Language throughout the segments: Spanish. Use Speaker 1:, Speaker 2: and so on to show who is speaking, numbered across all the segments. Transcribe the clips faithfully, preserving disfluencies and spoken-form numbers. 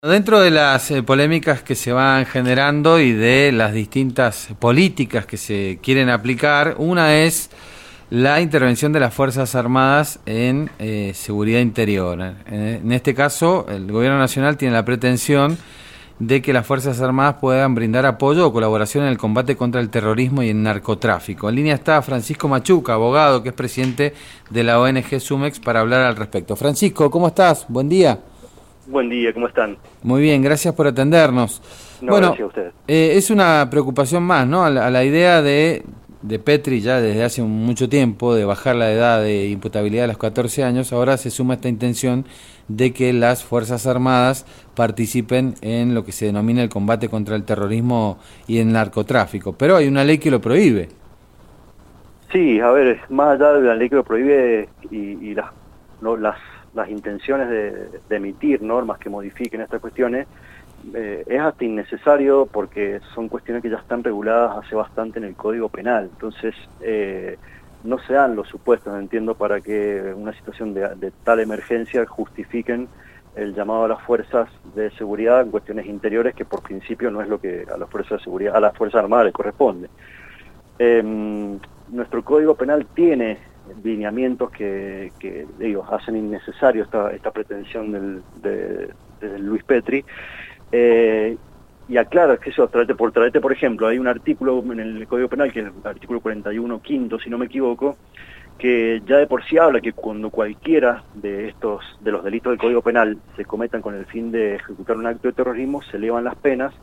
Speaker 1: Dentro de las eh, polémicas que se van generando y de las distintas políticas que se quieren aplicar, una es la intervención de las Fuerzas Armadas en eh, seguridad interior. En, en este caso, el Gobierno Nacional tiene la pretensión de que las Fuerzas Armadas puedan brindar apoyo o colaboración en el combate contra el terrorismo y el narcotráfico. En línea está Francisco Machuca, abogado, que es presidente de la O N G Sumex, para hablar al respecto. Francisco, ¿cómo estás? Buen día.
Speaker 2: Buen día, ¿cómo están?
Speaker 1: Muy bien, gracias por atendernos.
Speaker 2: No,
Speaker 1: bueno,
Speaker 2: gracias a ustedes.
Speaker 1: Eh, es una preocupación más, ¿no? A la, a la idea de, de Petri ya desde hace mucho tiempo de bajar la edad de imputabilidad a los catorce años, ahora se suma esta intención de que las Fuerzas Armadas participen en lo que se denomina el combate contra el terrorismo y el narcotráfico. Pero hay una ley que lo prohíbe.
Speaker 2: Sí, a ver, más allá de la ley que lo prohíbe y, y las, no, las las intenciones de, de emitir normas que modifiquen estas cuestiones, eh, es hasta innecesario porque son cuestiones que ya están reguladas hace bastante en el Código Penal. Entonces, eh, no se dan los supuestos, entiendo, para que una situación de, de tal emergencia justifiquen el llamado a las fuerzas de seguridad en cuestiones interiores, que por principio no es lo que a las fuerzas de seguridad, a las Fuerzas Armadas les corresponde. Eh, nuestro Código Penal tiene lineamientos que, que digo, hacen innecesario esta, esta pretensión del, de, de Luis Petri, eh, y aclara que eso, traete por, traete, por ejemplo, hay un artículo en el Código Penal, que es el artículo cuarenta y uno quinto, si no me equivoco, que ya de por sí habla que cuando cualquiera de estos, de los delitos del Código Penal se cometan con el fin de ejecutar un acto de terrorismo, se elevan las penas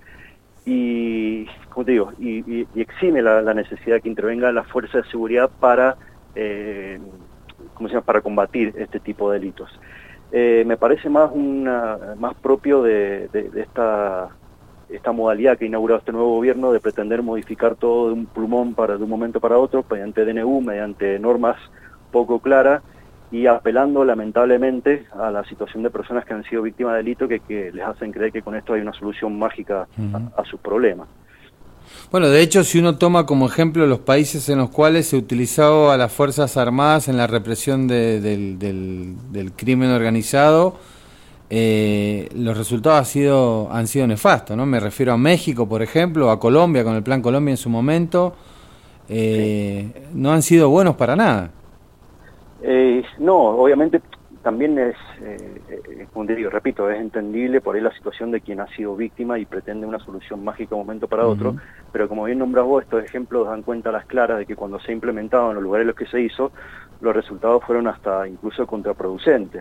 Speaker 2: y, como te digo, y, y, y exime la, la necesidad de que intervenga la fuerza de seguridad para Eh, ¿cómo se llama? para combatir este tipo de delitos. Eh, me parece más una más propio de, de, de esta esta modalidad que ha inaugurado este nuevo gobierno de pretender modificar todo de un plumón para de un momento para otro, mediante D N U, mediante normas poco claras y apelando lamentablemente a la situación de personas que han sido víctimas de delito que, que les hacen creer que con esto hay una solución mágica uh-huh. a, a sus problemas.
Speaker 1: Bueno, de hecho, si uno toma como ejemplo los países en los cuales se utilizó a las Fuerzas Armadas en la represión de, del, del, del crimen organizado, eh, los resultados han sido, han sido nefastos, ¿no? Me refiero a México, por ejemplo, a Colombia, con el Plan Colombia en su momento, eh, sí. no han sido buenos para nada.
Speaker 2: Eh, no, obviamente también es, eh, eh, como te digo, repito, es entendible por ahí la situación de quien ha sido víctima y pretende una solución mágica de un momento para uh-huh. otro, pero como bien nombras vos, estos ejemplos dan cuenta a las claras de que cuando se ha implementado en los lugares en los que se hizo, los resultados fueron hasta incluso contraproducentes.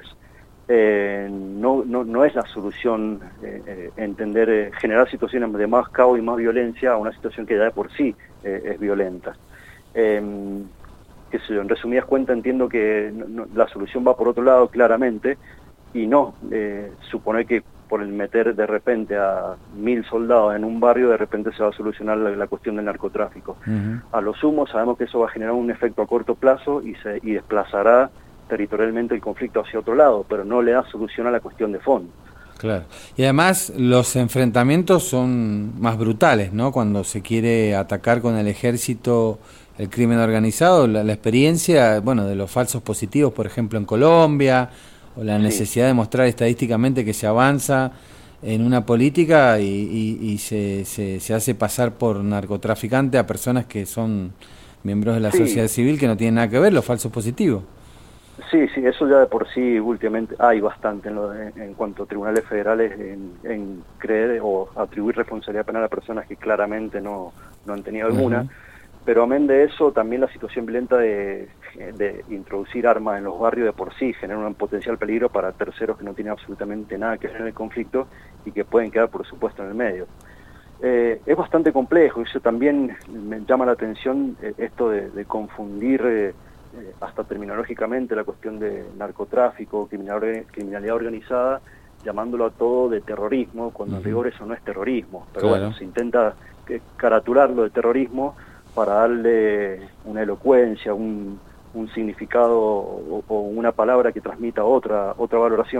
Speaker 2: Eh, no, no, no es la solución eh, eh, entender, eh, generar situaciones de más caos y más violencia a una situación que ya de por sí eh, es violenta. Eh, que en resumidas cuentas entiendo que no, no, la solución va por otro lado claramente y no eh, suponer que por el meter de repente a mil soldados en un barrio de repente se va a solucionar la, la cuestión del narcotráfico. Uh-huh. A lo sumo sabemos que eso va a generar un efecto a corto plazo y, se, y desplazará territorialmente el conflicto hacia otro lado, pero no le da solución a la cuestión de fondo.
Speaker 1: Claro. Y además los enfrentamientos son más brutales, ¿no? Cuando se quiere atacar con el ejército el crimen organizado, la, la experiencia, bueno, de los falsos positivos, por ejemplo, en Colombia, o la necesidad sí. de mostrar estadísticamente que se avanza en una política y, y, y se, se, se hace pasar por narcotraficante a personas que son miembros de la sí. sociedad civil que no tienen nada que ver, los falsos positivos.
Speaker 2: Sí, sí, eso ya de por sí últimamente hay bastante en, lo de, en cuanto a tribunales federales en, en creer o atribuir responsabilidad penal a personas que claramente no, no han tenido alguna. Uh-huh. Pero amén de eso, también la situación violenta de, de introducir armas en los barrios de por sí genera un potencial peligro para terceros que no tienen absolutamente nada que ver en el conflicto y que pueden quedar, por supuesto, en el medio. Eh, es bastante complejo, eso también me llama la atención, eh, esto de, de confundir eh, eh, hasta terminológicamente la cuestión de narcotráfico, criminal, criminalidad organizada, llamándolo a todo de terrorismo, cuando uh-huh. en rigor eso no es terrorismo. Pero claro. bueno, se intenta eh, caratularlo de terrorismo para darle una elocuencia, un, un significado o, o una palabra que transmita otra otra valoración,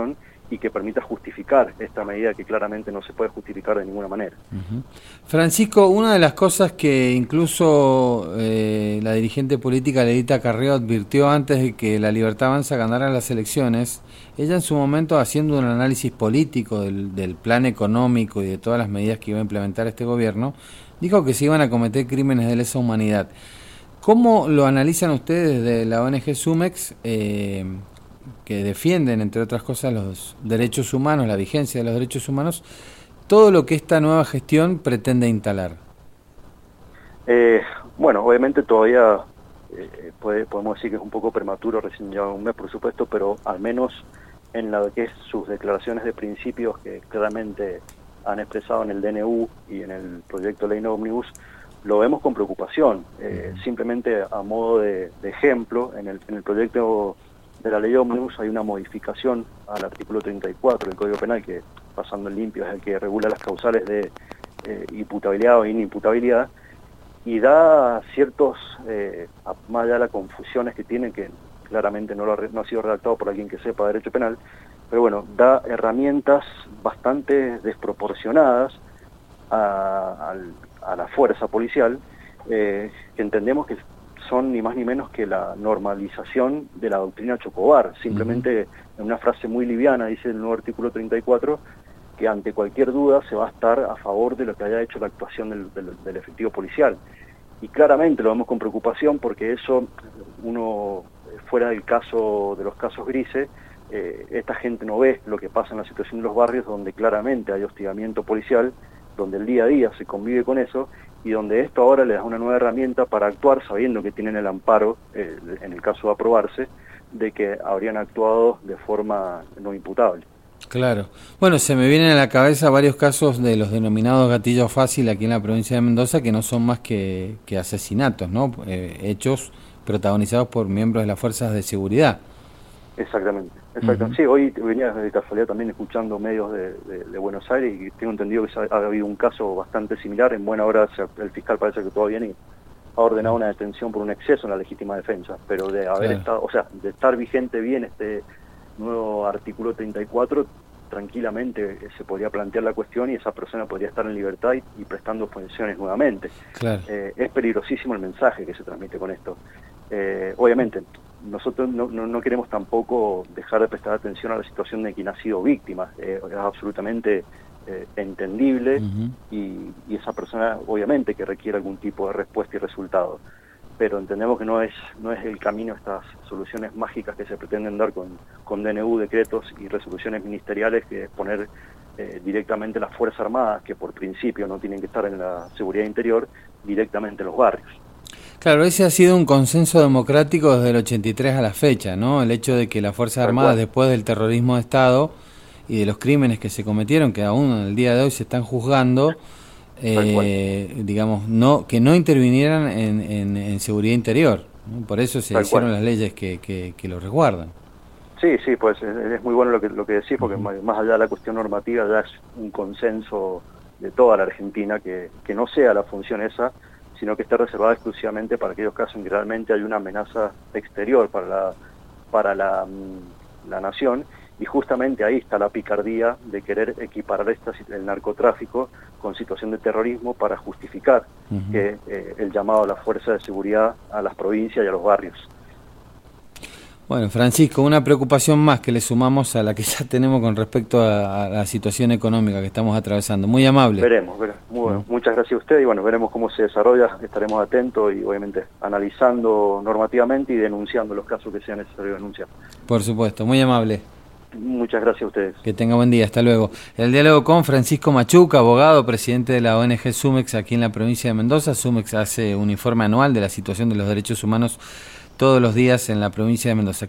Speaker 2: y que permita justificar esta medida que claramente no se puede justificar de ninguna manera.
Speaker 1: Uh-huh. Francisco, una de las cosas que incluso eh, la dirigente política Ledita Carrió advirtió antes de que la Libertad Avanza ganara las elecciones, ella en su momento, haciendo un análisis político del, del plan económico y de todas las medidas que iba a implementar este gobierno, dijo que se iban a cometer crímenes de lesa humanidad. ¿Cómo lo analizan ustedes desde la O N G SUMEX, eh, que defienden, entre otras cosas, los derechos humanos, la vigencia de los derechos humanos, todo lo que esta nueva gestión pretende instalar?
Speaker 2: Eh, bueno, obviamente todavía eh, puede, podemos decir que es un poco prematuro, recién lleva un mes, por supuesto, pero al menos en lo que es sus declaraciones de principios que claramente han expresado en el D N U y en el proyecto de ley Ómnibus, lo vemos con preocupación. Eh, uh-huh. Simplemente a modo de, de ejemplo, en el, en el proyecto de la ley Ómnibus hay una modificación al artículo treinta y cuatro del Código Penal, que pasando en limpio es el que regula las causales de eh, imputabilidad o inimputabilidad, y da ciertos, eh, más allá de las confusiones que tienen, que claramente no, lo ha, no ha sido redactado por alguien que sepa derecho penal, pero bueno, da herramientas bastante desproporcionadas a, a, a la fuerza policial, eh, que entendemos que son ni más ni menos que la normalización de la doctrina Chocobar. Simplemente, uh-huh. en una frase muy liviana, dice el nuevo artículo treinta y cuatro, que ante cualquier duda se va a estar a favor de lo que haya hecho la actuación del, del, del efectivo policial. Y claramente lo vemos con preocupación porque eso, uno, fuera del caso de los casos grises, eh, esta gente no ve lo que pasa en la situación de los barrios donde claramente hay hostigamiento policial, donde el día a día se convive con eso, y donde esto ahora les da una nueva herramienta para actuar sabiendo que tienen el amparo, eh, en el caso de aprobarse, de que habrían actuado de forma no imputable.
Speaker 1: Claro. Bueno, se me vienen a la cabeza varios casos de los denominados gatillos fácil aquí en la provincia de Mendoza, que no son más que, que asesinatos, ¿no? Eh, hechos protagonizados por miembros de las fuerzas de seguridad.
Speaker 2: Exactamente. Exactamente. Uh-huh. Sí, hoy venía de casualidad también escuchando medios de, de, de Buenos Aires y tengo entendido que ha, ha habido un caso bastante similar. En buena hora el fiscal parece que todavía ni ha ordenado una detención por un exceso en la legítima defensa, pero de haber claro. estado, o sea, de estar vigente bien este nuevo artículo treinta y cuatro, tranquilamente se podría plantear la cuestión y esa persona podría estar en libertad y, y prestando funciones nuevamente.
Speaker 1: Claro.
Speaker 2: Eh, es peligrosísimo el mensaje que se transmite con esto. Eh, obviamente, nosotros no, no, no queremos tampoco dejar de prestar atención a la situación de quien ha sido víctima. Eh, es absolutamente eh, entendible uh-huh. y, y esa persona obviamente que requiere algún tipo de respuesta y resultado. Pero entendemos que no es no es el camino estas soluciones mágicas que se pretenden dar con, con D N U, decretos y resoluciones ministeriales, que es poner eh, directamente las Fuerzas Armadas, que por principio no tienen que estar en la seguridad interior, directamente en los barrios.
Speaker 1: Claro, ese ha sido un consenso democrático desde el ochenta y tres a la fecha, ¿no? El hecho de que las Fuerzas Armadas, después del terrorismo de Estado y de los crímenes que se cometieron, que aún en el día de hoy se están juzgando, eh, digamos, no que no intervinieran en, en, en seguridad interior, ¿no? Por eso se Tal hicieron cual. las leyes que, que, que lo resguardan.
Speaker 2: Sí, sí, pues es, es muy bueno lo que lo que decís, porque uh-huh. más allá de la cuestión normativa ya es un consenso de toda la Argentina que, que no sea la función esa, sino que esté reservada exclusivamente para aquellos casos en que realmente hay una amenaza exterior para la para la, la nación, y justamente ahí está la picardía de querer equiparar esta, el narcotráfico con situación de terrorismo para justificar uh-huh. que eh, el llamado a la fuerza de seguridad a las provincias y a los barrios.
Speaker 1: Bueno, Francisco, una preocupación más que le sumamos a la que ya tenemos con respecto a, a la situación económica que estamos atravesando. Muy amable.
Speaker 2: Veremos, veremos. Muy bueno. uh-huh. Muchas gracias a usted y bueno, veremos cómo se desarrolla, estaremos atentos y obviamente analizando normativamente y denunciando los casos que sea necesario denunciar.
Speaker 1: Por supuesto, muy amable.
Speaker 2: Muchas gracias a ustedes.
Speaker 1: Que tenga buen día, hasta luego. El diálogo con Francisco Machuca, abogado, presidente de la O N G SUMEX aquí en la provincia de Mendoza. SUMEX hace un informe anual de la situación de los derechos humanos todos los días en la provincia de Mendoza.